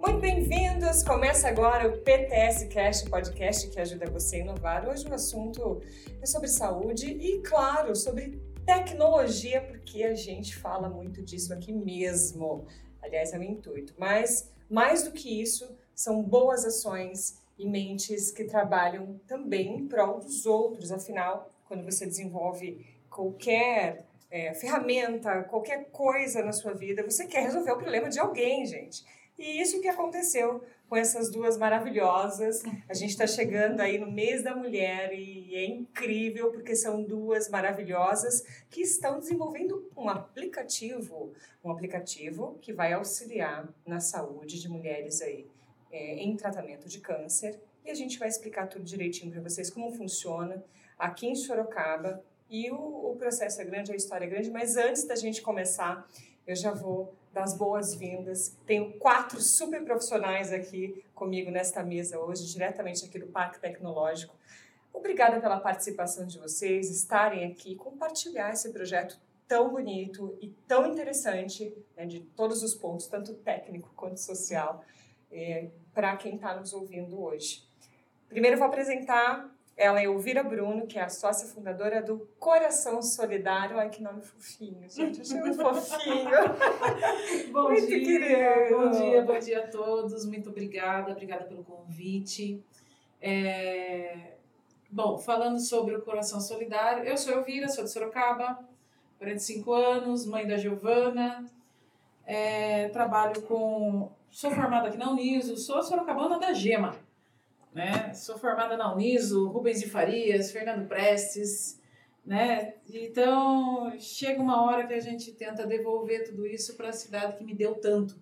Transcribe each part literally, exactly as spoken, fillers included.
Muito bem-vindos! Começa agora o P T S Cast, podcast que ajuda você a inovar. Hoje o assunto é sobre saúde e, claro, sobre tecnologia, porque a gente fala muito disso aqui mesmo. Aliás, é o intuito. Mas, mais do que isso, são boas ações e mentes que trabalham também em prol dos outros. Afinal, quando você desenvolve qualquer é, ferramenta, qualquer coisa na sua vida, você quer resolver o problema de alguém, gente. E isso que aconteceu com essas duas maravilhosas. A gente está chegando aí no mês da mulher e é incrível porque são duas maravilhosas que estão desenvolvendo um aplicativo, um aplicativo que vai auxiliar na saúde de mulheres aí é, em tratamento de câncer. E a gente vai explicar tudo direitinho para vocês como funciona aqui em Sorocaba. E o, o processo é grande, a história é grande, mas antes da gente começar, eu já vou dar as boas-vindas. Tenho quatro super profissionais aqui comigo nesta mesa hoje, diretamente aqui do Parque Tecnológico. Obrigada pela participação de vocês, estarem aqui, compartilhar esse projeto tão bonito e tão interessante, né, de todos os pontos, tanto técnico quanto social, é, para quem está nos ouvindo hoje. Primeiro eu vou apresentar ela, Elvira Bruno, que é a sócia fundadora do Coração Solidário. Ai, que nome fofinho, gente. Achei muito fofinho. Bom muito dia, querido. bom dia, bom dia a todos. Muito obrigada, obrigada pelo convite. É... Bom, falando sobre o Coração Solidário, eu sou Elvira, sou de Sorocaba, quarenta e cinco anos, mãe da Giovana. É... Trabalho com... Sou formada aqui na Uniso, sou sorocabana da Gema. Né? Sou formada na Uniso, Rubens de Farias, Fernando Prestes, né? Então chega uma hora que a gente tenta devolver tudo isso para a cidade que me deu tanto.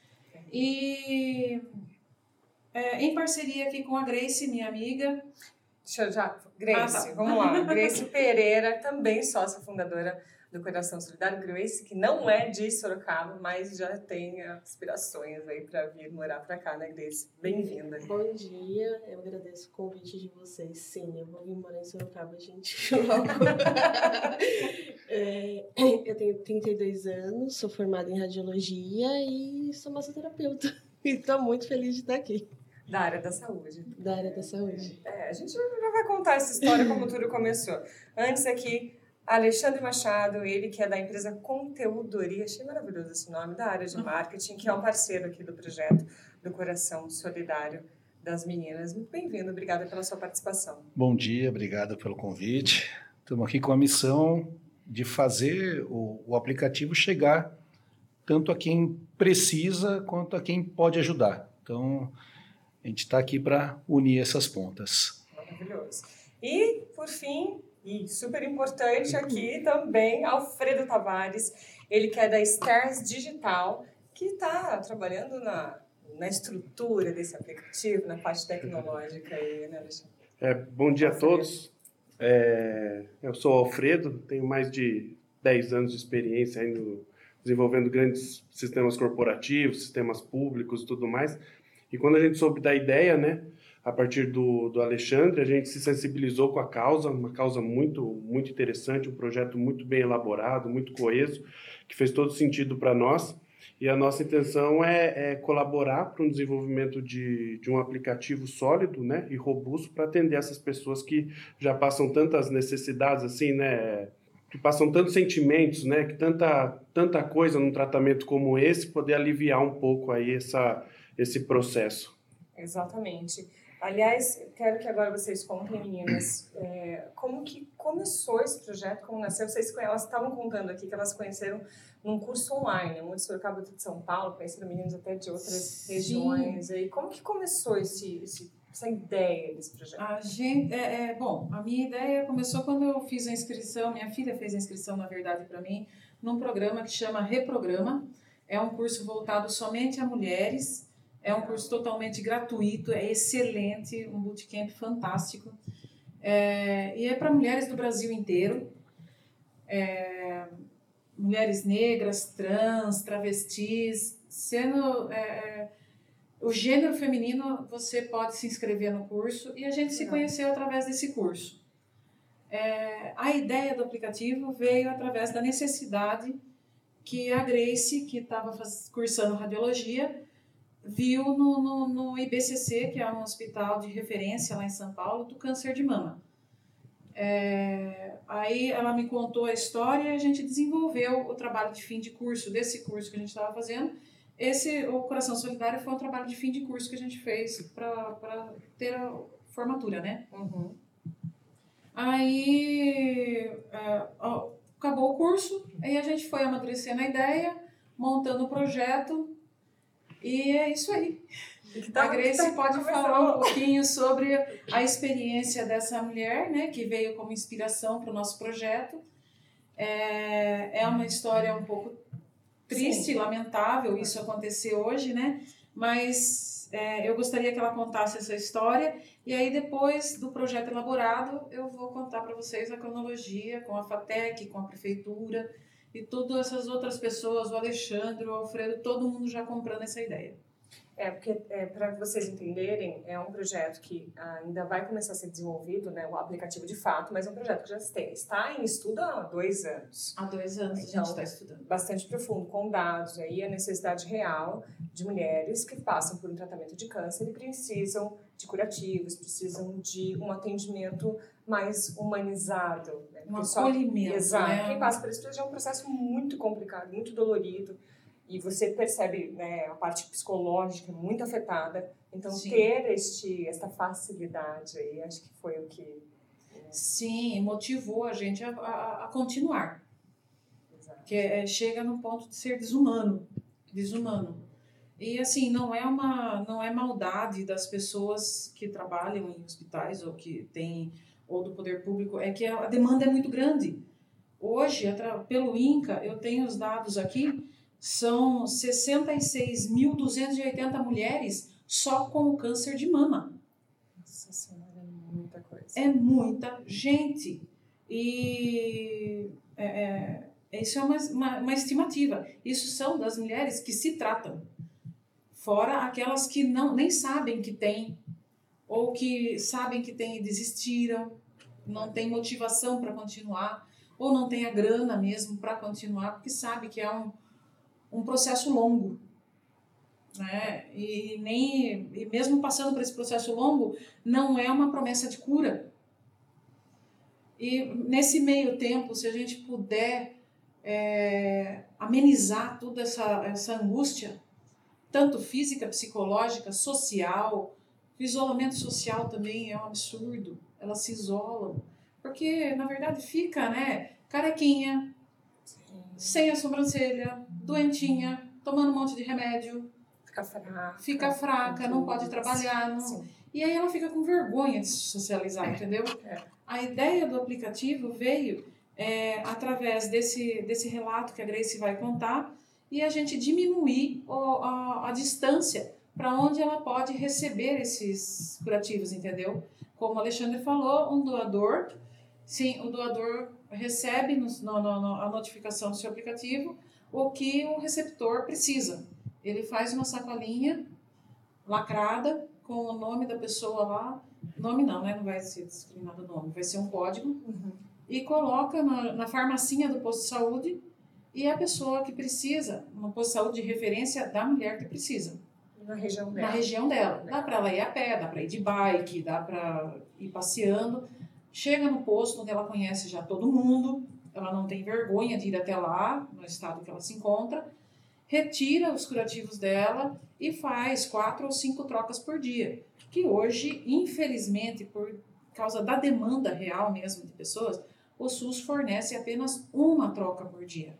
E é, em parceria aqui com a Grace, minha amiga. Deixa eu já... Grace, ah, tá. vamos lá. Grace Pereira, também sócia fundadora do Coração Solidário. Grace, que não é de Sorocaba, mas já tem aspirações aí para vir morar para cá, né, Grace? Bem-vinda. Bom dia, eu agradeço o convite de vocês. Sim, eu vou vir morar em Sorocaba, gente, logo. é, eu tenho trinta e dois anos, sou formada em radiologia e sou massoterapeuta. E estou muito feliz de estar aqui. Da área da saúde. Da área da saúde. É, a gente já vai contar essa história como tudo começou. Antes aqui, Alexandre Machado, ele que é da empresa Conteúdoria, achei maravilhoso esse nome, da área de marketing, que é um parceiro aqui do projeto do Coração Solidário das Meninas. Muito bem-vindo, obrigada pela sua participação. Bom dia, obrigado pelo convite. Estamos aqui com a missão de fazer o, o aplicativo chegar tanto a quem precisa quanto a quem pode ajudar. Então, a gente está aqui para unir essas pontas. Maravilhoso. E, por fim, e super importante aqui também, Alfredo Tavares, ele que é da Stars Digital, que está trabalhando na, na estrutura desse aplicativo, na parte tecnológica aí, né, Alexandre? É, bom dia Alfredo. a todos. É, eu sou o Alfredo, tenho mais de dez anos de experiência aí no, desenvolvendo grandes sistemas corporativos, sistemas públicos e tudo mais. E quando a gente soube da ideia, né, a partir do, do Alexandre, a gente se sensibilizou com a causa, uma causa muito, muito interessante, um projeto muito bem elaborado, muito coeso, que fez todo sentido para nós. E a nossa intenção é, é colaborar para um desenvolvimento de, de um aplicativo sólido, né, e robusto para atender essas pessoas que já passam tantas necessidades, assim, né, que passam tantos sentimentos, né, que tanta, tanta coisa num tratamento como esse, poder aliviar um pouco aí essa, esse processo. Exatamente. Aliás, quero que agora vocês contem, meninas, é, como que começou esse projeto, como nasceu. Vocês, elas estavam contando aqui que elas conheceram num curso online, um de Sorocaba, outro de São Paulo, conheceram meninos até de outras Sim. regiões. E como que começou esse, esse, essa ideia desse projeto? A gente, é, é, bom, a minha ideia começou quando eu fiz a inscrição, minha filha fez a inscrição, na verdade, para mim, num programa que chama Reprograma. É um curso voltado somente a mulheres. É um curso totalmente gratuito, é excelente, um bootcamp fantástico. É, e é para mulheres do Brasil inteiro. É, mulheres negras, trans, travestis. Sendo é, o gênero feminino, você pode se inscrever no curso. E a gente se conheceu através desse curso. É, a ideia do aplicativo veio através da necessidade que a Grace, que estava cursando radiologia, viu no, no, no I B C C, que é um hospital de referência lá em São Paulo, do câncer de mama. É, aí ela me contou a história e a gente desenvolveu o trabalho de fim de curso, desse curso que a gente estava fazendo. Esse, o Coração Solidário foi um trabalho de fim de curso que a gente fez para ter a formatura, né? Uhum. Aí é, ó, acabou o curso, aí a gente foi amadurecendo a ideia, montando o projeto, e é isso aí. Tá, A Grace tá, pode começou. falar um pouquinho sobre a experiência dessa mulher, né, que veio como inspiração para o nosso projeto. É, é uma história um pouco triste, Sim. lamentável isso acontecer hoje, né? Mas é, eu gostaria que ela contasse essa história, e aí depois do projeto elaborado eu vou contar para vocês a cronologia com a FATEC, com a prefeitura e todas essas outras pessoas, o Alexandre, o Alfredo, todo mundo já comprando essa ideia. É, porque, é, para vocês entenderem, é um projeto que ainda vai começar a ser desenvolvido, né, o aplicativo de fato, mas é um projeto que já tem, está em estudo há dois anos. Há dois anos Então, a gente está estudando. Bastante profundo, com dados, aí a necessidade real de mulheres que passam por um tratamento de câncer e precisam de curativos, precisam de um atendimento mais humanizado. Né? Um Porque só- acolhimento, Exato. né? Quem passa por isso já é um processo muito complicado, muito dolorido. E você percebe, né, a parte psicológica muito afetada. Então, Sim. ter este, esta facilidade aí, acho que foi o que... Sim, motivou a gente a, a, a continuar. Exato. Que é, chega no ponto de ser desumano, desumano. E assim, não é uma não é maldade das pessoas que trabalham em hospitais ou que tem ou do poder público, é que a demanda é muito grande. Hoje, atra- pelo INCA, eu tenho os dados aqui, são sessenta e seis mil duzentas e oitenta mulheres só com o câncer de mama. Nossa Senhora, é muita coisa. É muita gente. E é, é, isso é uma, uma, uma estimativa. Isso são das mulheres que se tratam. Fora aquelas que não, nem sabem que tem, ou que sabem que tem e desistiram, não tem motivação para continuar, ou não tem a grana mesmo para continuar, porque sabe que é um, um processo longo. Né? E, nem, e mesmo passando por esse processo longo, não é uma promessa de cura. E nesse meio tempo, se a gente puder é, amenizar toda essa, essa angústia, tanto física, psicológica, social, o isolamento social também é um absurdo, elas se isolam, porque na verdade fica, né, carequinha, sem a sobrancelha, doentinha, tomando um monte de remédio, Fica fraca. fica fraca, não pode trabalhar, não... Sim. E aí ela fica com vergonha de se socializar, entendeu? É. A ideia do aplicativo veio é, através desse, desse relato que a Grace vai contar, e a gente diminuir o, a, a distância para onde ela pode receber esses curativos, entendeu? Como o Alexandre falou, um doador, sim, o doador recebe no, no, no, a notificação do seu aplicativo o que o receptor precisa. Ele faz uma sacolinha lacrada com o nome da pessoa lá, nome não, né? Não vai ser discriminado o nome, vai ser um código, Uhum. e coloca na, na farmacinha do posto de saúde, e a pessoa que precisa, no posto de saúde de referência da mulher que precisa, Na região dela. na região dela. Dá para ela ir a pé, dá para ir de bike, dá para ir passeando. Chega no posto onde ela conhece já todo mundo, ela não tem vergonha de ir até lá, no estado que ela se encontra, retira os curativos dela e faz quatro ou cinco trocas por dia. Que hoje, infelizmente, por causa da demanda real mesmo de pessoas, o SUS fornece apenas uma troca por dia.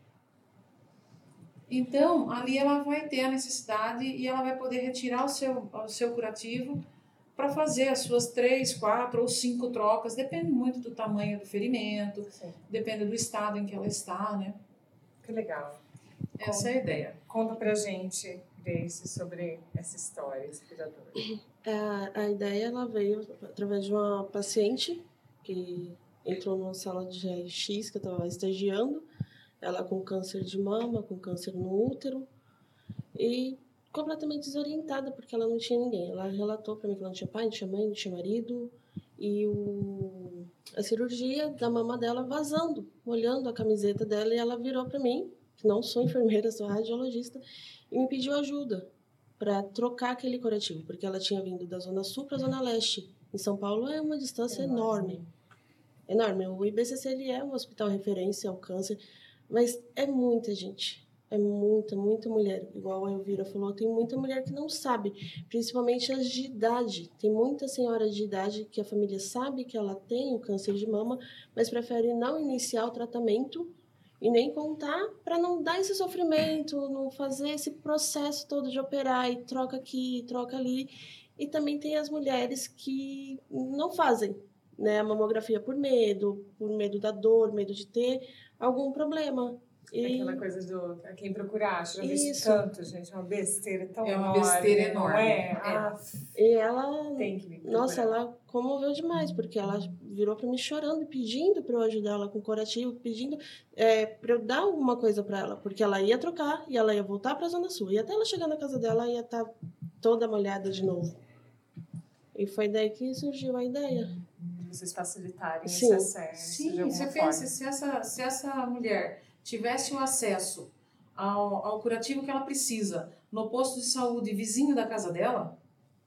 Então, ali ela vai ter a necessidade e ela vai poder retirar o seu, o seu curativo para fazer as suas três, quatro ou cinco trocas, depende muito do tamanho do ferimento, Sim. depende do estado em que ela está, né? Que legal. Essa é a ideia. Conta pra gente, Grace, sobre essa história inspiradora. A, a ideia ela veio através de uma paciente que entrou numa sala de R X que eu estava estagiando, ela com câncer de mama, com câncer no útero, e completamente desorientada, porque ela não tinha ninguém. Ela relatou para mim que ela não tinha pai, não tinha mãe, não tinha marido, e o, a cirurgia da mama dela vazando, molhando a camiseta dela, e ela virou para mim, que não sou enfermeira, sou radiologista, e me pediu ajuda. para trocar aquele curativo, porque ela tinha vindo da Zona Sul para a Zona Leste. Em São Paulo é uma distância enorme. Enorme. O I B C C ele é um hospital referência ao câncer, mas é muita gente. É muita, muita mulher. Igual a Elvira falou, tem muita mulher que não sabe, principalmente as de idade. Tem muita senhora de idade que a família sabe que ela tem o câncer de mama, mas prefere não iniciar o tratamento e nem contar para não dar esse sofrimento, não fazer esse processo todo de operar e troca aqui, troca ali. E também tem as mulheres que não fazem, né, a mamografia por medo, por medo da dor, medo de ter algum problema. E... Aquela coisa do quem procura acha, já vi isso. tanto, gente, é uma besteira tão enorme. É uma enorme, besteira enorme. Não é? é. Ah, e ela, tem que me nossa, ela comoveu demais, porque ela virou para mim chorando e pedindo para eu ajudar ela com curativo, pedindo é, para eu dar alguma coisa para ela, porque ela ia trocar e ela ia voltar para a Zona Sul. E até ela chegar na casa dela, ia estar toda molhada de novo. E foi daí que surgiu a ideia. Vocês facilitarem Sim. esse acesso. Sim, você pensa, se essa, se essa mulher tivesse o acesso ao, ao curativo que ela precisa no posto de saúde vizinho da casa dela,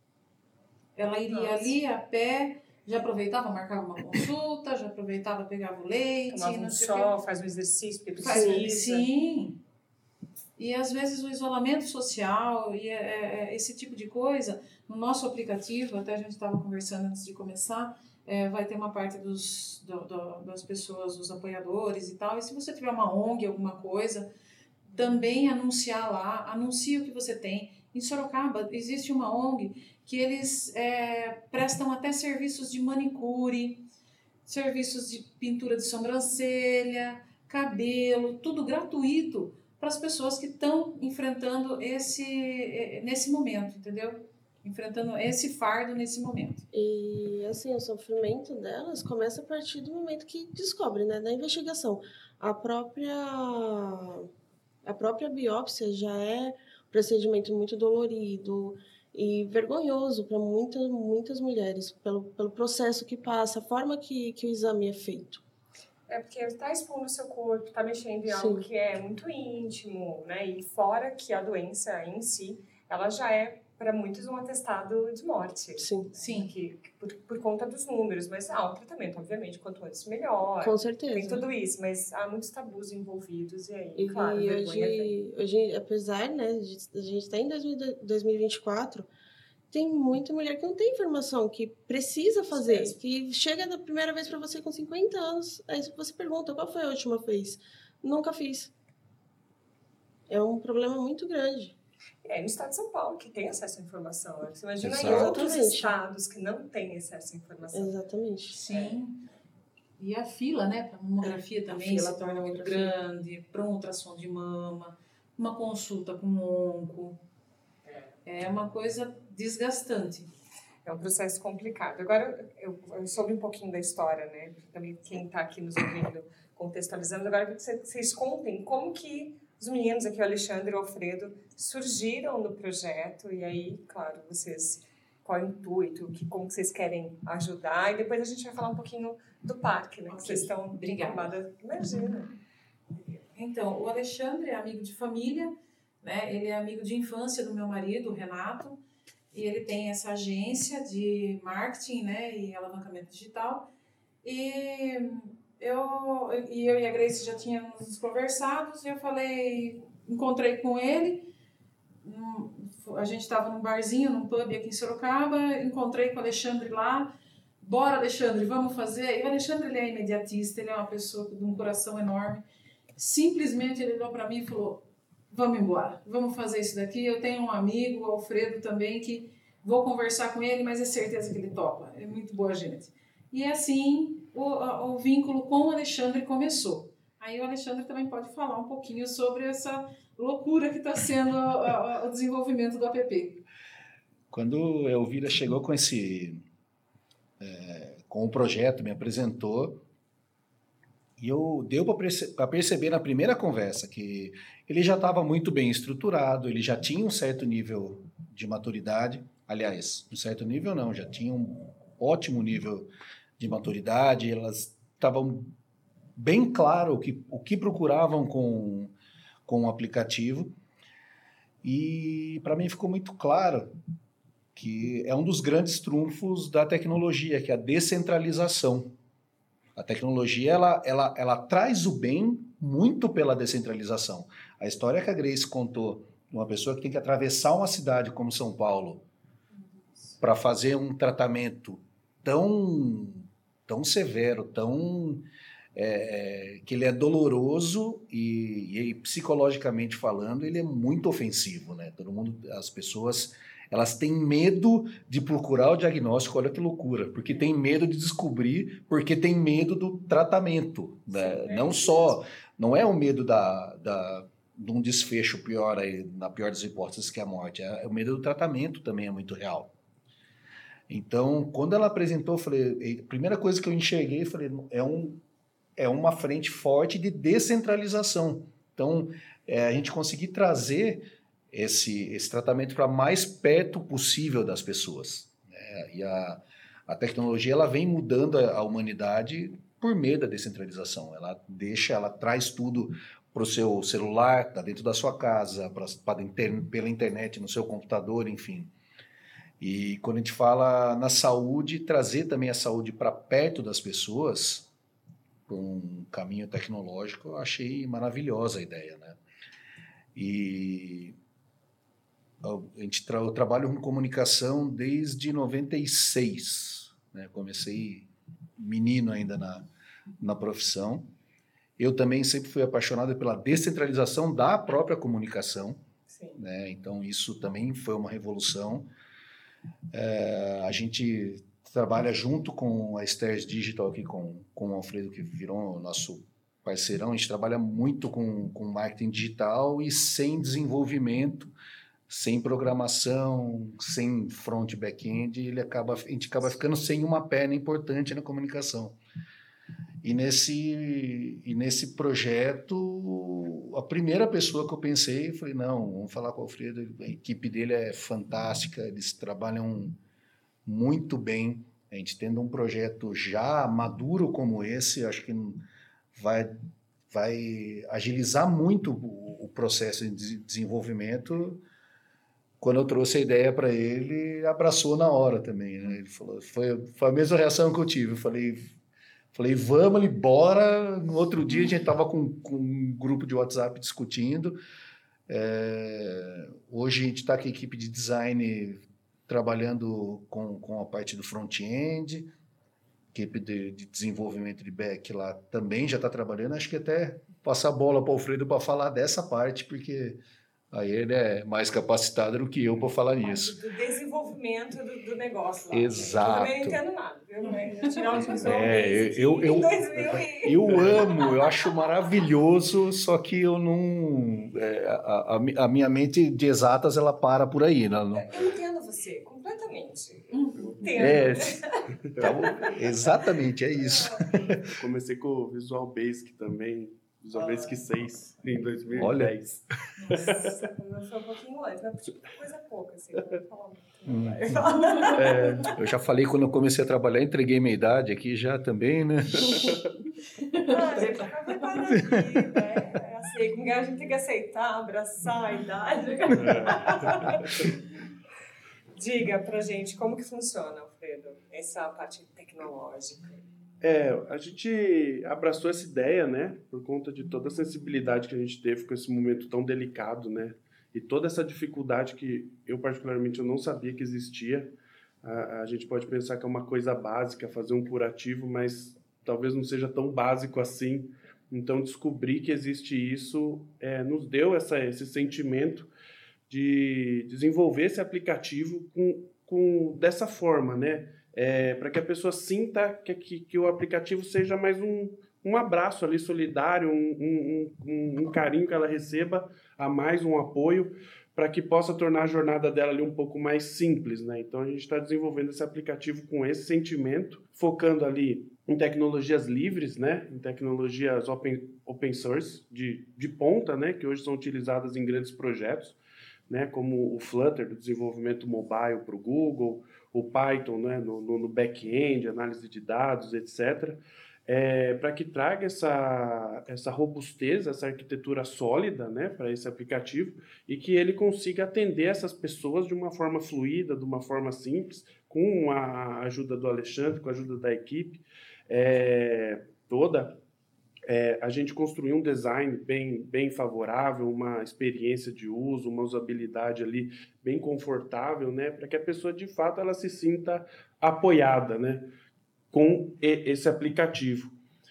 ela iria Nossa. ali a pé, já aproveitava, marcava uma consulta, já aproveitava, pegava o leite, tomava um não sei sol, o que. faz um exercício, porque Faz, precisa. sim. E às vezes o isolamento social e é, é, esse tipo de coisa, no nosso aplicativo, até a gente estava conversando antes de começar, é, vai ter uma parte dos, do, do, das pessoas, dos apoiadores e tal, e se você tiver uma O N G, alguma coisa, também anunciar lá, anuncie o que você tem. Em Sorocaba existe uma O N G que eles é, prestam até serviços de manicure, serviços de pintura de sobrancelha, cabelo, tudo gratuito para as pessoas que estão enfrentando esse, nesse momento, entendeu? Enfrentando esse fardo nesse momento. E, assim, o sofrimento delas começa a partir do momento que descobre, né, da investigação. A própria, a própria biópsia já é um procedimento muito dolorido e vergonhoso para muitas, muitas mulheres, pelo, pelo processo que passa, a forma que, que o exame é feito. É porque está expondo o seu corpo, está mexendo em algo Sim. que é muito íntimo, né? E fora que a doença em si, ela já é, para muitos, um atestado de morte. Sim. Sim. Que, por, por conta dos números. Mas há um tratamento, obviamente, quanto antes melhor. Com certeza. Tem tudo isso, mas há muitos tabus envolvidos e aí, E, claro, e vergonha hoje, vem. hoje, apesar, né, de a gente estar em dois mil e vinte e quatro, tem muita mulher que não tem informação, que precisa fazer, Sim. que chega da primeira vez para você com cinquenta anos, aí você pergunta, qual foi a última vez? Nunca fiz. É um problema muito grande. É no estado de São Paulo que tem acesso à informação. Você imagina Exato. em outros Exatamente. estados que não têm acesso à informação. Exatamente. Sim. E a fila, né, para mamografia também fila se torna pra muito mamografia. grande, para um ultrassom de mama, uma consulta com um onco. É uma coisa desgastante. É um processo complicado. Agora, eu, eu soube um pouquinho da história, né? Também quem está aqui nos ouvindo, contextualizando. Agora, eu queria que vocês contem como que os meninos aqui, o Alexandre e o Alfredo, surgiram no projeto. E aí, claro, vocês, qual é o intuito, que, como que vocês querem ajudar. E depois a gente vai falar um pouquinho do parque, né? Que Ok. vocês estão Obrigada. incomodadas. Imagina. Então, o Alexandre é amigo de família, né? Ele é amigo de infância do meu marido, o Renato, e ele tem essa agência de marketing, né, e alavancamento digital. E eu, e eu e a Grace já tínhamos conversado, e eu falei, encontrei com ele, a gente estava num barzinho, num pub aqui em Sorocaba, encontrei com o Alexandre lá, bora Alexandre, vamos fazer. E o Alexandre, ele é imediatista, ele é uma pessoa de um coração enorme. Simplesmente ele olhou para mim e falou, vamos embora, vamos fazer isso daqui. Eu tenho um amigo, o Alfredo também, que vou conversar com ele, mas é certeza que ele topa, é muito boa gente. E assim o, o vínculo com o Alexandre começou. Aí o Alexandre também pode falar um pouquinho sobre essa loucura que está sendo o, o desenvolvimento do app. Quando a Elvira chegou com esse é, com o projeto, me apresentou, e eu deu para perce perceber na primeira conversa que ele já estava muito bem estruturado, ele já tinha um certo nível de maturidade, aliás, um certo nível não, já tinha um ótimo nível de maturidade, elas estavam bem claro o que, o que procuravam com, com o aplicativo. E para mim ficou muito claro que é um dos grandes trunfos da tecnologia, que é a descentralização. A tecnologia ela, ela, ela traz o bem muito pela descentralização. A história que a Grace contou, uma pessoa que tem que atravessar uma cidade como São Paulo para fazer um tratamento tão, tão severo, tão é, que ele é doloroso e, e psicologicamente falando ele é muito ofensivo, né? Todo mundo, as pessoas elas têm medo de procurar o diagnóstico, olha que loucura, porque tem medo de descobrir, porque tem medo do tratamento, né? Sim, não só, não é o medo da, da, de um desfecho pior, aí, na pior das hipóteses, que é a morte, é, o medo do tratamento também é muito real. Então, quando ela apresentou, eu falei, a primeira coisa que eu enxerguei, eu falei, é, um, é uma frente forte de descentralização. Então, é, a gente conseguir trazer esse, esse tratamento para mais perto possível das pessoas, né? E a, a tecnologia ela vem mudando a, a humanidade por meio da descentralização. Ela deixa, ela traz tudo para o seu celular, está dentro da sua casa, pra, pra inter, pela internet, no seu computador, enfim. E quando a gente fala na saúde, trazer também a saúde para perto das pessoas, por um caminho tecnológico, eu achei maravilhosa a ideia, né? E a gente tra- eu trabalho com comunicação desde noventa e seis, né? Comecei menino ainda na, na profissão. Eu também sempre fui apaixonado pela descentralização da própria comunicação, né? Então isso também foi uma revolução. É, a gente trabalha junto com a Stairs Digital aqui, com, com o Alfredo, que virou nosso parceirão. A gente trabalha muito com, com marketing digital e sem desenvolvimento, sem programação, sem front e back-end, ele acaba, a gente acaba ficando sem uma perna importante na comunicação. E nesse, e nesse projeto, a primeira pessoa que eu pensei, eu falei, não, vamos falar com o Alfredo, a equipe dele é fantástica, eles trabalham muito bem. A gente tendo um projeto já maduro como esse, acho que vai, vai agilizar muito o, o processo de desenvolvimento. Quando eu trouxe a ideia para ele, ele abraçou na hora também, né? Ele falou, foi, foi a mesma reação que eu tive. Eu falei, falei vamos ali, bora. No outro dia a gente estava com, com um grupo de WhatsApp discutindo. É, hoje a gente está com a equipe de design trabalhando com, com a parte do front-end, equipe de, de desenvolvimento de back lá também já está trabalhando. Acho que até passar a bola para o Alfredo para falar dessa parte, porque aí ele é mais capacitado do que eu para falar nisso. Do desenvolvimento do, do negócio lá. Exato. Eu também não entendo nada, viu? Eu tirar um título é, eu, eu, eu, eu amo, eu acho maravilhoso, só que eu não... É, a, a, a minha mente de exatas, ela para por aí. Né? Não... Eu entendo você, completamente. Eu entendo. É, tá, exatamente, é isso. Eu comecei com o Visual Basic também, Visual Basic seis, em dois mil e dez. Olha. Nossa, foi um pouquinho antes, mas coisa pouca, assim, não vou falar muito. Hum. É, eu já falei quando eu comecei a trabalhar, entreguei minha idade aqui já também, né? Ah, a gente vai preparando aqui, né? É assim, como a gente tem que aceitar, abraçar a idade. Diga pra gente como que funciona, Alfredo, essa parte tecnológica. É, a gente abraçou essa ideia, né, por conta de toda a sensibilidade que a gente teve com esse momento tão delicado, né, e toda essa dificuldade que eu particularmente eu não sabia que existia. A, a gente pode pensar que é uma coisa básica fazer um curativo, mas talvez não seja tão básico assim. Então descobrir que existe isso é, nos deu essa, esse sentimento de desenvolver esse aplicativo com, com dessa forma, né? É, para que a pessoa sinta que, que, que o aplicativo seja mais um, um abraço ali solidário, um, um, um, um carinho que ela receba a mais, um apoio, para que possa tornar a jornada dela ali um pouco mais simples, né? Então a gente está desenvolvendo esse aplicativo com esse sentimento, focando ali em tecnologias livres, né? Em tecnologias open, open source, de, de ponta, né? Que hoje são utilizadas em grandes projetos, né? Como o Flutter, do desenvolvimento mobile para o Google, o Python, né, no, no back-end, análise de dados, etcétera. é, para que traga essa, essa robustez, essa arquitetura sólida, né, para esse aplicativo e que ele consiga atender essas pessoas de uma forma fluida, de uma forma simples, com a ajuda do Alexandre, com a ajuda da equipe é, toda. É, a gente construiu um design bem, bem favorável, uma experiência de uso, uma usabilidade ali bem confortável, né, para que a pessoa, de fato, ela se sinta apoiada, né, com esse aplicativo.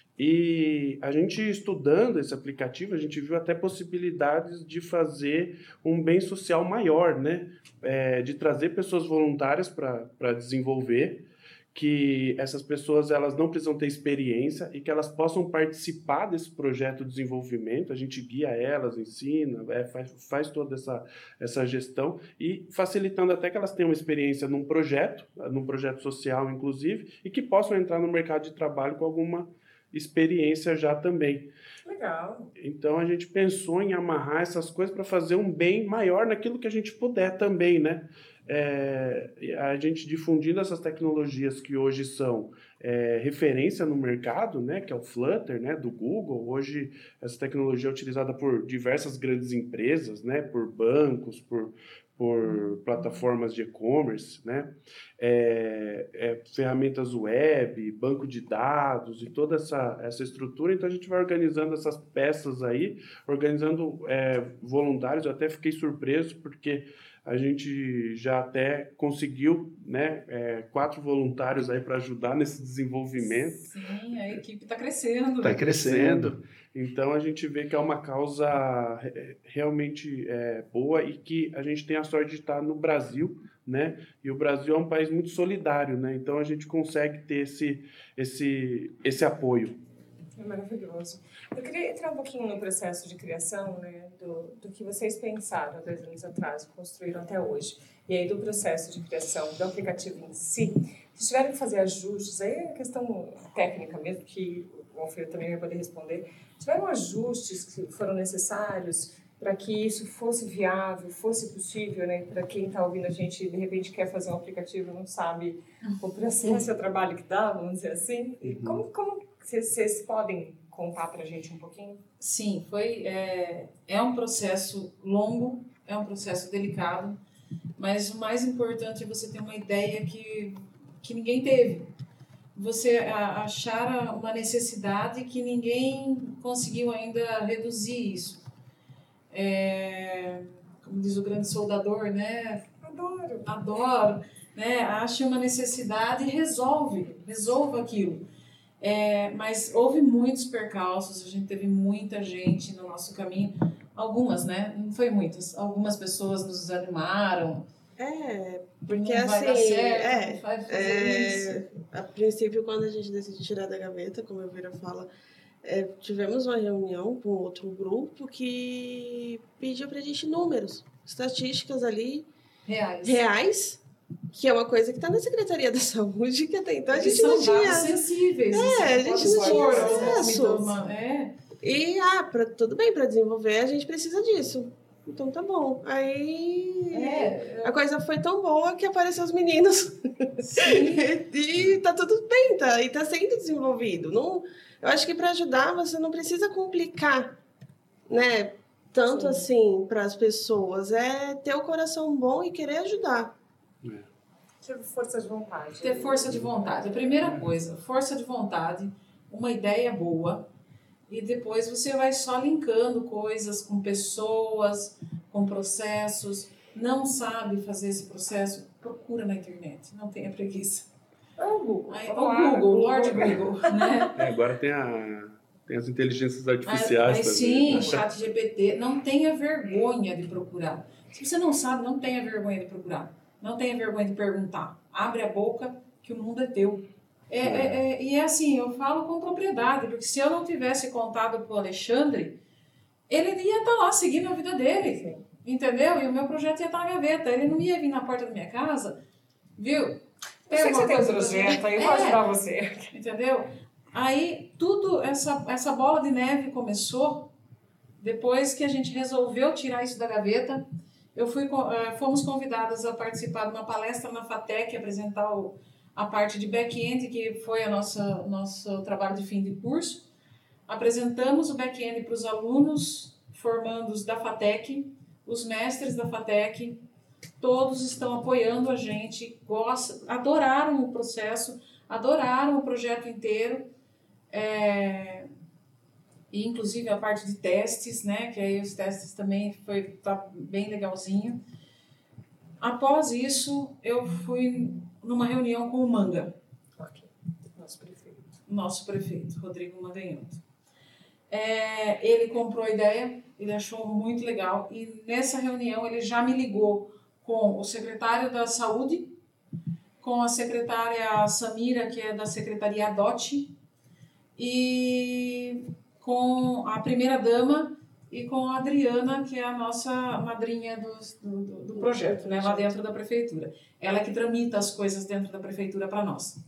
E a gente estudando esse aplicativo, a gente viu até possibilidades de fazer um bem social maior, né, é, de trazer pessoas voluntárias para desenvolver, que essas pessoas elas não precisam ter experiência e que elas possam participar desse projeto de desenvolvimento. A gente guia elas, ensina, é, faz, faz toda essa, essa gestão e facilitando até que elas tenham experiência num projeto, num projeto social, inclusive, e que possam entrar no mercado de trabalho com alguma experiência já também. Legal. Então a gente pensou em amarrar essas coisas para fazer um bem maior naquilo que a gente puder também, né? É, a gente difundindo essas tecnologias que hoje são é, referência no mercado, né, que é o Flutter, né, do Google. Hoje essa tecnologia é utilizada por diversas grandes empresas, né, por bancos, por, por plataformas de e-commerce, né, é, é, ferramentas web, banco de dados e toda essa, essa estrutura. Então a gente vai organizando essas peças aí, organizando é, voluntários. Eu até fiquei surpreso porque a gente já até conseguiu, né, é, quatro voluntários aí para ajudar nesse desenvolvimento. Sim, a equipe está crescendo. Está crescendo. Então a gente vê que é uma causa realmente é, boa e que a gente tem a sorte de estar no Brasil, né? E o Brasil é um país muito solidário, né? Então a gente consegue ter esse, esse, esse apoio. É maravilhoso. Eu queria entrar um pouquinho no processo de criação, né, do, do que vocês pensaram há dois anos atrás, construíram até hoje. E aí do processo de criação do aplicativo em si, vocês tiveram que fazer ajustes, aí é questão técnica mesmo, que o Alfredo também vai poder responder. Tiveram ajustes que foram necessários para que isso fosse viável, fosse possível, né? Para quem está ouvindo a gente, de repente quer fazer um aplicativo e não sabe o processo e o trabalho que dá, vamos dizer assim. E como, como vocês podem contar para a gente um pouquinho? Sim, foi, é, é um processo longo, é um processo delicado, mas o mais importante é você ter uma ideia que, que ninguém teve. Você a, achar uma necessidade que ninguém conseguiu ainda reduzir isso. É, como diz o grande soldador, né? Adoro. Adoro. Né? Ache uma necessidade e resolve, resolva aquilo. É, mas houve muitos percalços, a gente teve muita gente no nosso caminho, algumas, né? Não foi muitas, algumas pessoas nos desanimaram. É, porque não vai assim, dar certo, é, não vai fazer é, isso. A princípio, quando a gente decidiu tirar da gaveta, como a Elvira fala, é, tivemos uma reunião com outro grupo que pediu pra gente números, estatísticas ali, Reais. reais, que é uma coisa que está na Secretaria da Saúde, que até então a gente São não tinha. dados sensíveis. É, a gente não tinha acesso. Uma, é. E, ah, pra, tudo bem, para desenvolver a gente precisa disso. Então tá bom. Aí É, a coisa foi tão boa que apareceu os meninos. Sim. E tá tudo bem, tá? E tá sendo desenvolvido. Não, eu acho que para ajudar você não precisa complicar, né? Tanto Sim. assim para as pessoas. É ter o coração bom e querer ajudar. Ter força de vontade. Ter força de vontade. A primeira coisa, força de vontade, uma ideia boa. E depois você vai só linkando coisas com pessoas, com processos. Não sabe fazer esse processo? Procura na internet. Não tenha preguiça. É o Google. Aí, o Google, o Lord Google. Né? É, agora tem, a, tem as inteligências artificiais aí, também. Sim, Né? chat G P T. Não tenha vergonha de procurar. Se você não sabe, não tenha vergonha de procurar. Não tenha vergonha de perguntar. Abre a boca que o mundo é teu. É, é, é, e é assim, eu falo com propriedade, porque se eu não tivesse contado pro Alexandre, ele ia estar lá seguindo a vida dele, Sim. entendeu? E o meu projeto ia estar na gaveta, ele não ia vir na porta da minha casa, viu? Eu sei que você tem um projeto, aí eu vou ajudar você. Entendeu? Aí, tudo, essa, essa bola de neve começou depois que a gente resolveu tirar isso da gaveta. Eu fui, fomos convidadas a participar de uma palestra na FATEC, apresentar o a a parte de back-end, que foi a nossa nosso trabalho de fim de curso. Apresentamos o back-end para os alunos formandos da FATEC, os mestres da FATEC, todos estão apoiando a gente, gostam, adoraram o processo, adoraram o projeto inteiro, é, e inclusive a parte de testes, né, que aí os testes também foi tá bem legalzinho. Após isso, eu fui numa reunião com o Manga. Ok. Nosso prefeito. Nosso prefeito, Rodrigo Maganhoto. É, ele comprou a ideia, ele achou muito legal, e nessa reunião ele já me ligou com o secretário da Saúde, com a secretária Samira, que é da Secretaria A D O T, e com a primeira-dama e com a Adriana, que é a nossa madrinha do, do, do projeto, né, lá dentro da prefeitura. Ela é que tramita as coisas dentro da prefeitura para nós.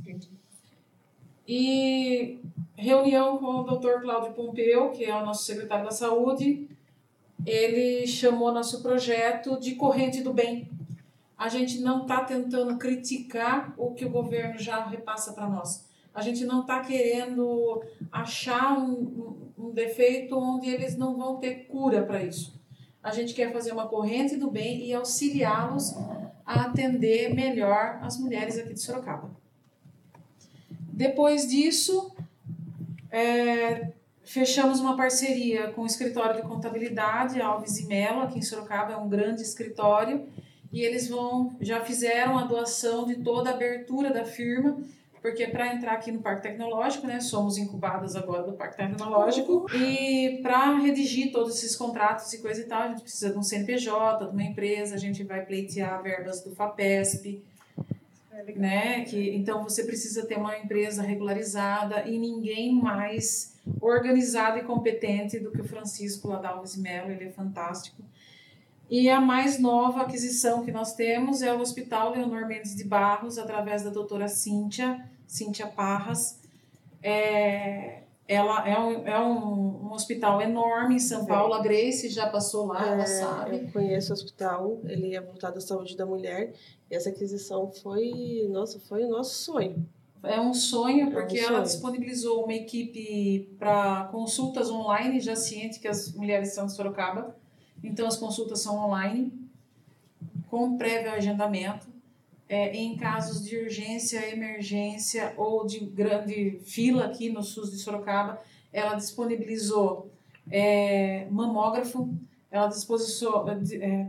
E reunião com o doutor Cláudio Pompeu, que é o nosso secretário da Saúde, ele chamou nosso projeto de Corrente do Bem. A gente não está tentando criticar o que o governo já repassa para nós. A gente não está querendo achar um, um, um defeito onde eles não vão ter cura para isso. A gente quer fazer uma corrente do bem e auxiliá-los a atender melhor as mulheres aqui de Sorocaba. Depois disso, é, fechamos uma parceria com o escritório de contabilidade Alves e Mello, aqui em Sorocaba, é um grande escritório, e eles vão, já fizeram a doação de toda a abertura da firma, porque para entrar aqui no Parque Tecnológico, né, somos incubadas agora do Parque Tecnológico, e para redigir todos esses contratos e coisa e tal, a gente precisa de um C N P J, de uma empresa, a gente vai pleitear verbas do FAPESP, né, que, então você precisa ter uma empresa regularizada e ninguém mais organizado e competente do que o Francisco lá da Alves e Mello, ele é fantástico. E a mais nova aquisição que nós temos é o Hospital Leonor Mendes de Barros, através da doutora Cíntia, Cíntia Parras. É, ela é, um, é um, um hospital enorme em São Paulo, a Grace já passou lá, ela é, sabe. Eu conheço o hospital, ele é voltado à saúde da mulher, e essa aquisição foi, nossa, foi o nosso sonho. É um sonho, porque é um ela sonho. disponibilizou uma equipe para consultas online, já ciente que as mulheres são de Sorocaba. Então, as consultas são online, com prévio agendamento. É, em casos de urgência, emergência ou de grande fila aqui no SUS de Sorocaba, ela disponibilizou é, mamógrafo, ela disponibilizou, é,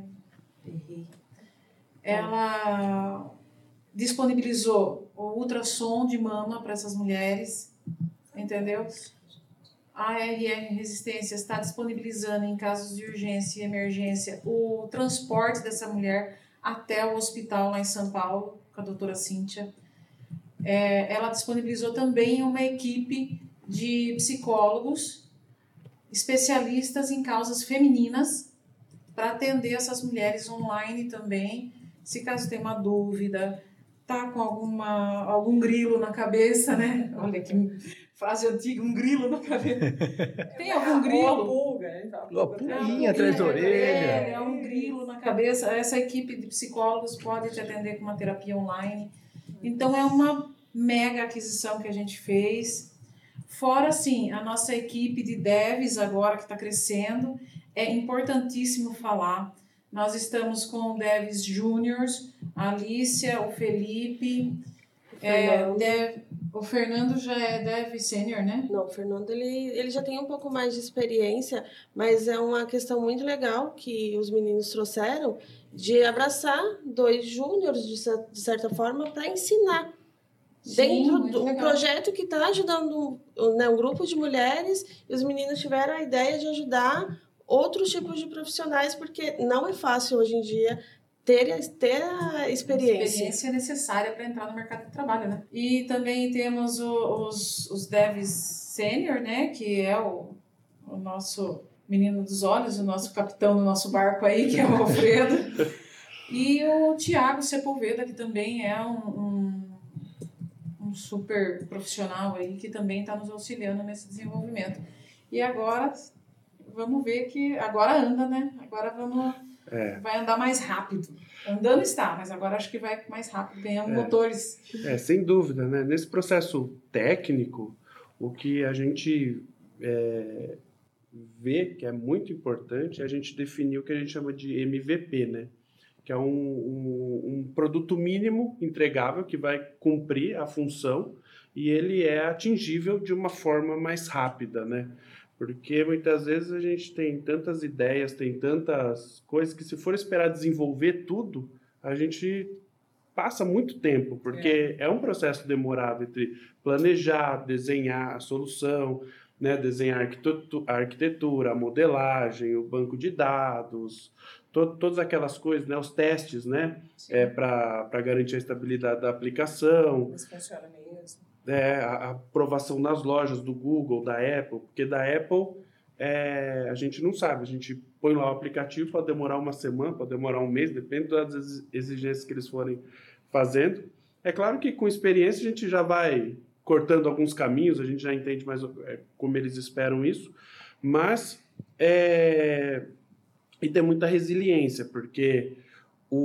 ela disponibilizou o ultrassom de mama para essas mulheres, entendeu? A R R Resistência está disponibilizando, em casos de urgência e emergência, o transporte dessa mulher até o hospital lá em São Paulo, com a doutora Cíntia. É, ela disponibilizou também uma equipe de psicólogos, especialistas em causas femininas, para atender essas mulheres online também, se caso tem uma dúvida, tá com alguma, algum grilo na cabeça, né? Olha que... frase antiga, um grilo na cabeça. Tem algum grilo? Uma pulga, né? Uma pulguinha atrás da orelha. É, é um grilo na cabeça. Essa equipe de psicólogos pode te atender com uma terapia online. Então, é uma mega aquisição que a gente fez. Fora, sim, a nossa equipe de devs agora, que está crescendo, é importantíssimo falar. Nós estamos com devs júniors, a Alicia, o Felipe, é, dev, o Fernando já é dev sênior, né? Não, o Fernando ele, ele já tem um pouco mais de experiência, mas é uma questão muito legal que os meninos trouxeram de abraçar dois júniores, de, de certa forma, para ensinar. Sim, dentro de um legal. projeto que está ajudando, né, um grupo de mulheres, e os meninos tiveram a ideia de ajudar outros tipos de profissionais, porque não é fácil hoje em dia ter, ter a experiência. A experiência necessária para entrar no mercado de trabalho, né? E também temos o, os, os devs sênior, né? Que é o, o nosso menino dos olhos, o nosso capitão do nosso barco aí, que é o Alfredo. E o Tiago Sepulveda, que também é um, um, um super profissional aí, que também está nos auxiliando nesse desenvolvimento. E agora, vamos ver que agora anda, né? Agora vamos... É. vai andar mais rápido. Andando está, mas agora acho que vai mais rápido, ganhando É. motores. É, sem dúvida, né? Nesse processo técnico, o que a gente é, vê que é muito importante é a gente definir o que a gente chama de M V P, né? Que é um, um, um produto mínimo entregável que vai cumprir a função e ele é atingível de uma forma mais rápida, né? Porque muitas vezes a gente tem tantas ideias, tem tantas coisas que se for esperar desenvolver tudo, a gente passa muito tempo, porque é, é um processo demorado entre planejar, desenhar a solução, né? Desenhar a arquitetu- a arquitetura, a modelagem, o banco de dados, to- todas aquelas coisas, né? Os testes, né? É, para garantir a estabilidade da aplicação. Mas funciona mesmo. É, a a aprovação nas lojas do Google, da Apple, porque da Apple é, a gente não sabe, a gente põe lá o aplicativo, pode demorar uma semana, pode demorar um mês, depende das exi- exigências que eles forem fazendo. É claro que com experiência a gente já vai cortando alguns caminhos, a gente já entende mais é, como eles esperam isso, mas é, e tem muita resiliência, porque o,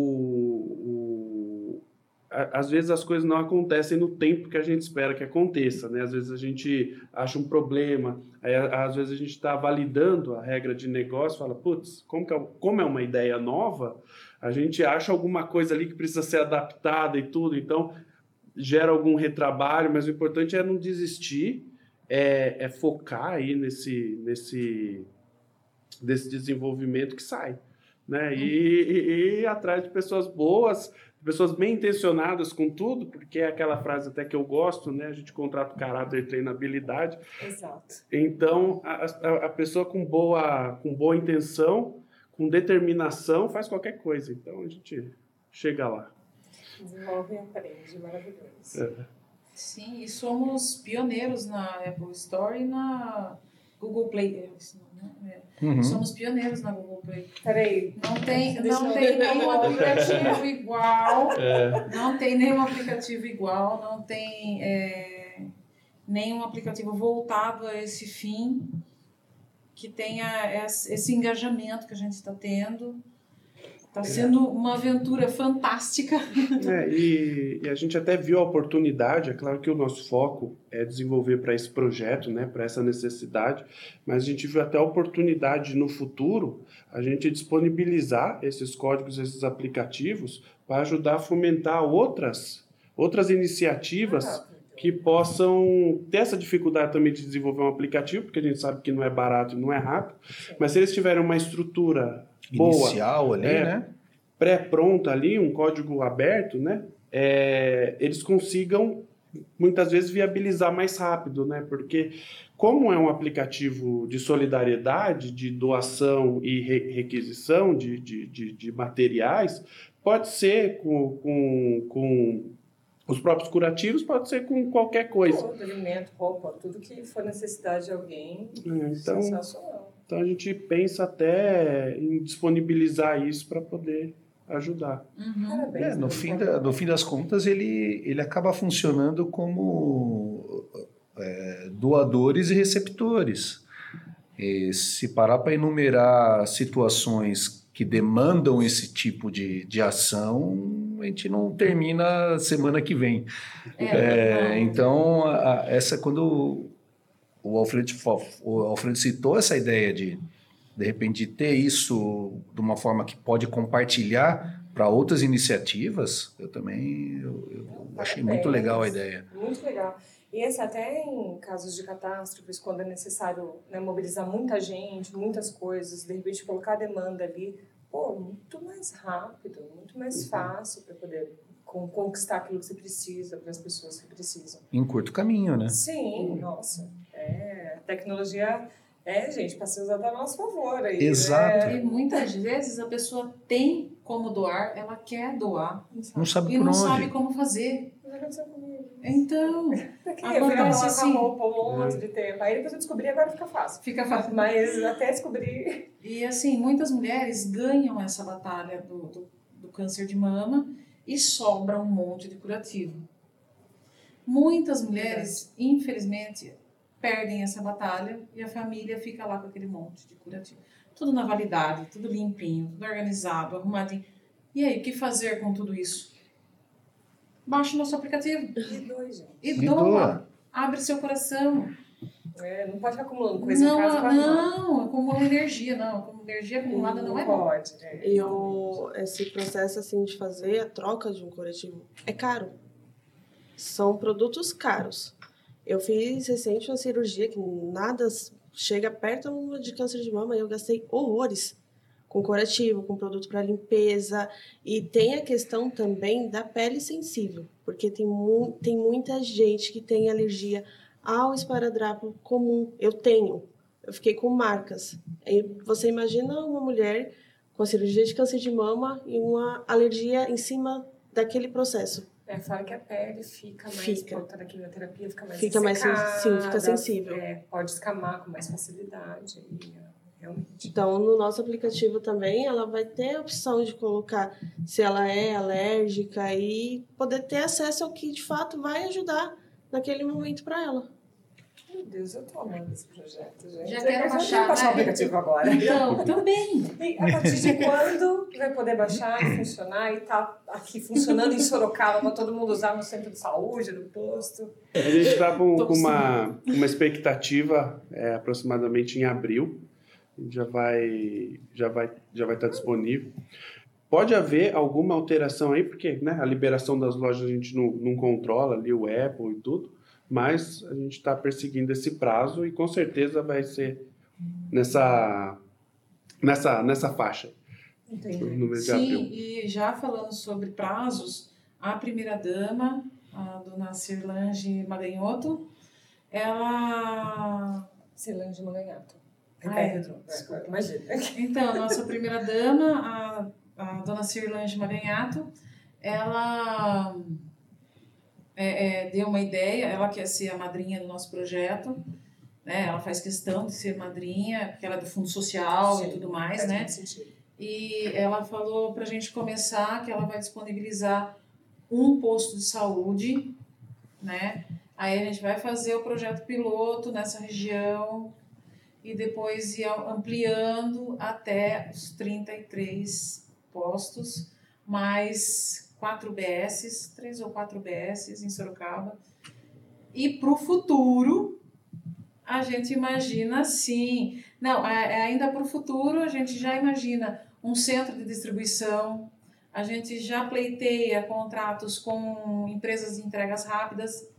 o a- às vezes as coisas não acontecem no tempo que a gente espera que aconteça, né? Às vezes a gente acha um problema, aí, a- às vezes a gente está validando a regra de negócio, fala, putz, como, que é, como é uma ideia nova, a gente acha alguma coisa ali que precisa ser adaptada e tudo, então gera algum retrabalho, mas o importante é não desistir, é, é focar aí nesse, nesse, desse desenvolvimento que sai, né? E, e, e ir atrás de pessoas boas, pessoas bem intencionadas com tudo, porque é aquela frase até que eu gosto, né? A gente contrata o caráter e treinabilidade. Exato. Então, a, a, a pessoa com boa, com boa intenção, com determinação, faz qualquer coisa. Então, a gente chega lá. Desenvolve e aprende, maravilhoso. É. Sim, e somos pioneiros na Apple Store e na Google Play. É, isso não, né? É. Uhum. Somos pioneiros na Google Play. Peraí. Não tem, Deixa não eu tem ver. nenhum aplicativo igual. É. Não tem nenhum aplicativo igual, não tem é, nenhum aplicativo voltado a esse fim que tenha esse engajamento que a gente está tendo. Está sendo uma aventura fantástica. É, e, e a gente até viu a oportunidade, é claro que o nosso foco é desenvolver para esse projeto, né, para essa necessidade, mas a gente viu até a oportunidade no futuro a gente disponibilizar esses códigos, esses aplicativos, para ajudar a fomentar outras, outras iniciativas que possam ter essa dificuldade também de desenvolver um aplicativo, porque a gente sabe que não é barato e não é rápido, mas se eles tiverem uma estrutura boa, Inicial ali, é, né? pré-pronta ali, um código aberto, né? É, eles consigam muitas vezes viabilizar mais rápido, né? Porque como é um aplicativo de solidariedade, de doação e re requisição de, de, de, de materiais, pode ser com, com, com os próprios curativos, pode ser com qualquer coisa. Tudo, alimento, roupa, tudo que for necessidade de alguém. Então, Sensacional. então a gente pensa até em disponibilizar isso para poder ajudar. Uhum. Parabéns. É, no, pelo fim trabalho. da, no fim das contas, ele, ele acaba funcionando como é, doadores e receptores. E se parar para enumerar situações que demandam esse tipo de, de ação, a gente não termina semana que vem. É, É, não, então, a, essa quando o Alfredo, o Alfredo citou essa ideia de, de repente, de ter isso de uma forma que pode compartilhar para outras iniciativas, eu também eu, eu achei muito Parabéns. legal a ideia. Muito legal. E esse até em casos de catástrofes, quando é necessário, né, mobilizar muita gente, muitas coisas, de repente colocar a demanda ali, pô, muito mais rápido, muito mais fácil para poder con- conquistar aquilo que você precisa para as pessoas que precisam. Em curto caminho, né? Sim, nossa. É, a tecnologia é, gente, para ser usada a nosso favor aí. Exato. Né? E muitas vezes a pessoa tem como doar, ela quer doar Não sabe e por não onde. sabe como fazer. Mas aconteceu comigo. Então, Aqui, eu Acontece fui lavar assim. a roupa um monte de tempo. Aí depois eu descobri, agora fica fácil. fica fácil. Mas até descobrir. E assim, muitas mulheres ganham essa batalha do, do, do câncer de mama e sobra um monte de curativo. Muitas mulheres, infelizmente, perdem essa batalha e a família fica lá com aquele monte de curativo. tudo na validade, tudo limpinho, tudo organizado, arrumadinho. E aí, o que fazer com tudo isso? Baixe o nosso aplicativo. E dois, gente. E E doa. doa. Abre seu coração. É, não pode ficar acumulando coisa Não, em casa. Claro, não, acumula energia, não. Acumula energia acumulada não é bom. pode, né? E o, esse processo assim de fazer a troca de um corretivo é caro. São produtos caros. Eu fiz recente uma cirurgia que nada chega perto de câncer de mama e eu gastei horrores com corretivo, com produto para limpeza. E tem a questão também da pele sensível, porque tem, mu tem muita gente que tem alergia ao esparadrapo comum. Eu tenho. Eu fiquei com marcas. Aí você imagina uma mulher com a cirurgia de câncer de mama e uma alergia em cima daquele processo. É, fora que a pele fica mais, Fica. por conta da quimioterapia, fica mais Fica mais sen- ressecada, sim, fica sensível. É, pode escamar com mais facilidade. E, é, realmente. Então, no nosso aplicativo também, ela vai ter a opção de colocar se ela é alérgica e poder ter acesso ao que de fato vai ajudar naquele momento para ela. Meu Deus, eu tô amando esse projeto, gente. Já Eu quero vou baixar, baixar né? o aplicativo agora. Então, também. E a partir de quando vai poder baixar e funcionar e tá aqui funcionando em Sorocaba para todo mundo usar no centro de saúde, no posto? A gente está com, Tô com uma, uma expectativa é, aproximadamente em abril. A gente já vai já vai já vai estar disponível. Pode haver alguma alteração aí, porque né, a liberação das lojas a gente não, não controla ali o Apple e tudo, mas a gente está perseguindo esse prazo e com certeza vai ser nessa, nessa, nessa faixa, Entendi. no mês de Sim, abril. e já falando sobre prazos, a primeira-dama, a dona Cirlange Maganhoto, ela... Cirlange Maganhato. Ah, é. Repete, desculpa, imagina. Então, a nossa primeira-dama, a, a dona Cirlange Maganhato, ela é, é, deu uma ideia, ela quer ser a madrinha do nosso projeto, né? Ela faz questão de ser madrinha, porque ela é do Fundo Social Sim, e tudo mais, faz né? muito sentido. E ela falou para a gente começar que ela vai disponibilizar um posto de saúde, né? Aí a gente vai fazer o projeto piloto nessa região e depois ir ampliando até os trinta e três postos, mais quatro B S, três ou quatro B S em Sorocaba. E para o futuro, a gente imagina assim, não, ainda para o futuro a gente já imagina um centro de distribuição, a gente já pleiteia contratos com empresas de entregas rápidas.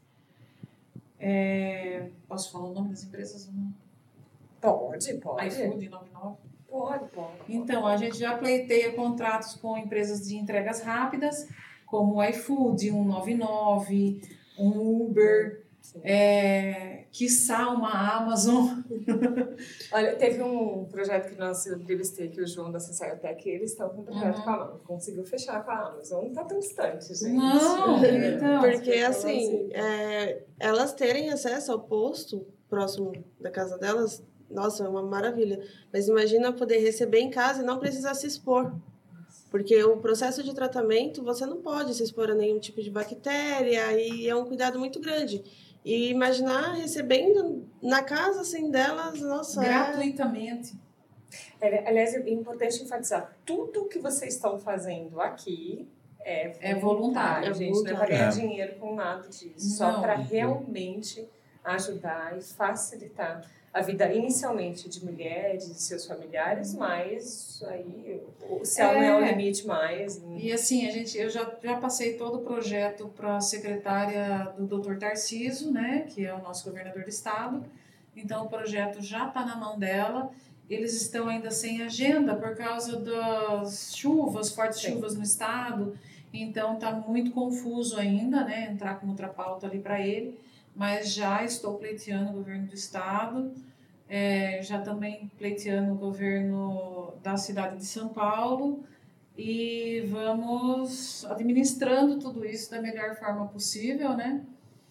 É, posso falar o nome das empresas? Pode, pode. iFood noventa e nove. Pode, pode. Então, a gente já pleiteia contratos com empresas de entregas rápidas, como o iFood, cento e noventa e nove, um Uber, é, quiçá uma Amazon. Olha, teve um projeto que nós entrevistei aqui, o João da Sociotec, e eles estão com um projeto Uhum. com a Amazon. Conseguiu fechar com a Amazon. Não está tão distante, gente. Não, então. Porque, Então, assim, é, elas terem acesso ao posto próximo da casa delas, nossa, é uma maravilha. Mas imagina poder receber em casa e não precisar se expor. Porque o processo de tratamento, você não pode se expor a nenhum tipo de bactéria e é um cuidado muito grande. E imaginar recebendo na casa, assim, delas, nossa... Gratuitamente. É, aliás, é importante enfatizar, tudo que vocês estão fazendo aqui é, É voluntário, é gente. Não é para voluntário. ganhar É. dinheiro com nada disso. Só Não. para realmente ajudar e facilitar a vida inicialmente de mulheres e seus familiares, mas aí o céu não é o É. limite mais. E assim, a gente, eu já, já passei todo o projeto para a secretária do doutor Tarciso, né, que é o nosso governador do estado. Então, o projeto já está na mão dela. Eles estão ainda sem agenda por causa das chuvas, fortes Sim. chuvas no estado. Então, está muito confuso ainda, né, entrar com outra pauta ali para ele. Mas já estou pleiteando o governo do estado, é, já também pleiteando o governo da cidade de São Paulo e vamos administrando tudo isso da melhor forma possível, né?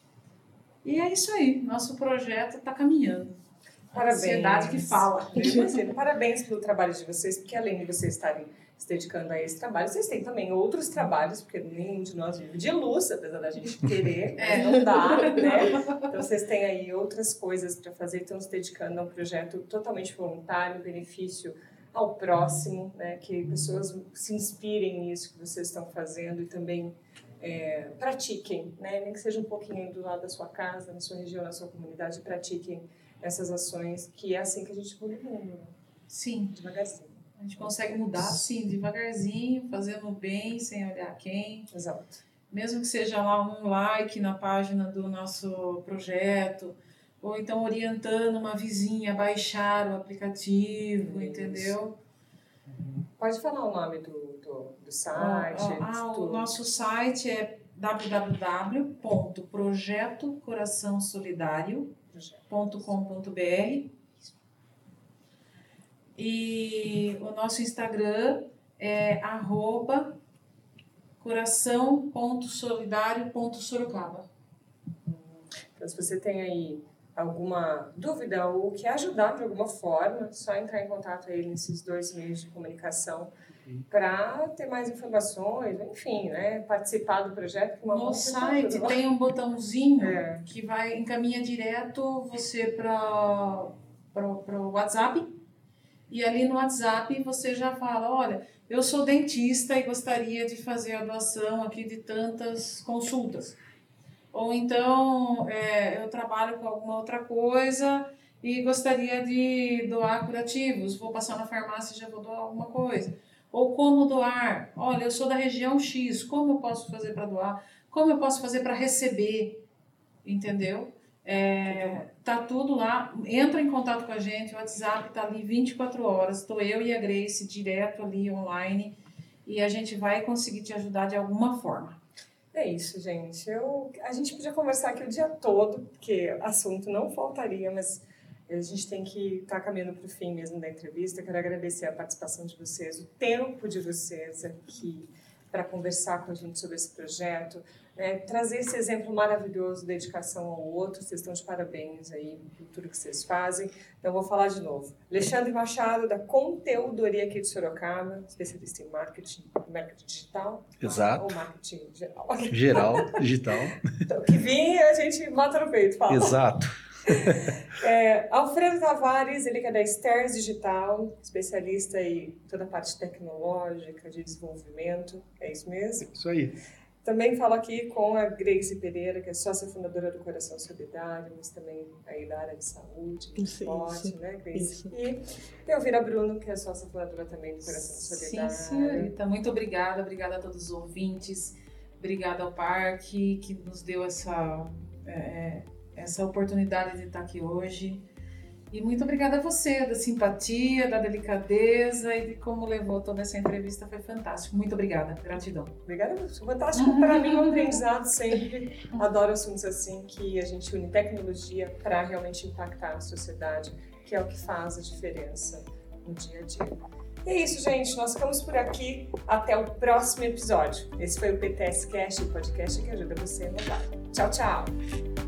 E é isso aí, nosso projeto está caminhando. Parabéns. A sociedade que fala. Parabéns pelo trabalho de vocês, porque além de vocês estarem se dedicando a esse trabalho, vocês têm também outros trabalhos, porque nenhum de nós vive de luz, apesar da gente querer, É. mas não dá, né? Então vocês têm aí outras coisas para fazer, estão se dedicando a um projeto totalmente voluntário, benefício ao próximo, né? Que pessoas se inspirem nisso que vocês estão fazendo e também é, pratiquem, né? Nem que seja um pouquinho do lado da sua casa, na sua região, na sua comunidade, pratiquem essas ações, que é assim que a gente muda o mundo, né? Sim. Devagarzinho. A gente consegue mudar, sim, devagarzinho, fazendo bem, sem olhar quem. Exato. Mesmo que seja lá um like na página do nosso projeto, ou então orientando uma vizinha a baixar o aplicativo, Isso. Entendeu? Pode falar o nome do, do, do site? Ah, ah, o nosso site é w w w ponto projeto coração solidário ponto com ponto b r e o nosso Instagram é arroba coração ponto solidário ponto sorocaba. Então, se você tem aí alguma dúvida ou quer ajudar de alguma forma, é só entrar em contato aí nesses dois meios de comunicação para ter mais informações, enfim, né, participar do projeto. Uma no site tem um botãozinho é. que vai encaminha direto você para o WhatsApp, e ali no WhatsApp você já fala, olha, eu sou dentista e gostaria de fazer a doação aqui de tantas consultas. Ou então, é, eu trabalho com alguma outra coisa e gostaria de doar curativos, vou passar na farmácia e já vou doar alguma coisa. Ou como doar, olha, eu sou da região X, como eu posso fazer para doar? Como eu posso fazer para receber? Entendeu? É, tá tudo lá, entra em contato com a gente, o WhatsApp tá ali vinte e quatro horas, estou eu e a Grace direto ali online e a gente vai conseguir te ajudar de alguma forma. É isso, gente. Eu, a gente podia conversar aqui o dia todo, porque assunto não faltaria, mas a gente tem que estar caminhando para o fim mesmo da entrevista. Eu quero agradecer a participação de vocês, o tempo de vocês aqui para conversar com a gente sobre esse projeto, né? Trazer esse exemplo maravilhoso de dedicação ao outro. Vocês estão de parabéns aí por tudo que vocês fazem. Então, vou falar de novo. Alexandre Machado, da Conteúdoria aqui de Sorocaba, especialista em marketing, marketing digital. Exato. Ou marketing geral. Geral, digital. Então, que vinha, a gente mata no peito, fala. Exato. É, Alfredo Tavares, ele que é da Stairs Digital, especialista em toda a parte tecnológica, de desenvolvimento, é isso mesmo? Isso aí. Também falo aqui com a Grace Pereira, que é sócia fundadora do Coração Solidário, mas também aí da área de saúde, de Isso, esporte, isso, né, Grace? isso. E Elvira Bruno, que é sócia fundadora também do Coração Solidário. Sim, senhorita. Muito obrigada. Obrigada a todos os ouvintes. Obrigada ao Parque, que nos deu essa, é, essa oportunidade de estar aqui hoje. E muito obrigada a você, da simpatia, da delicadeza e de como levou toda essa entrevista. Foi fantástico. Muito obrigada. Gratidão. Obrigada, fantástico. Para mim, é um aprendizado sempre. Adoro assuntos assim, que a gente une tecnologia para realmente impactar a sociedade, que é o que faz a diferença no dia a dia. E é isso, gente. Nós ficamos por aqui. Até o próximo episódio. Esse foi o P T S Cast, o podcast que ajuda você a inovar. Tchau, tchau.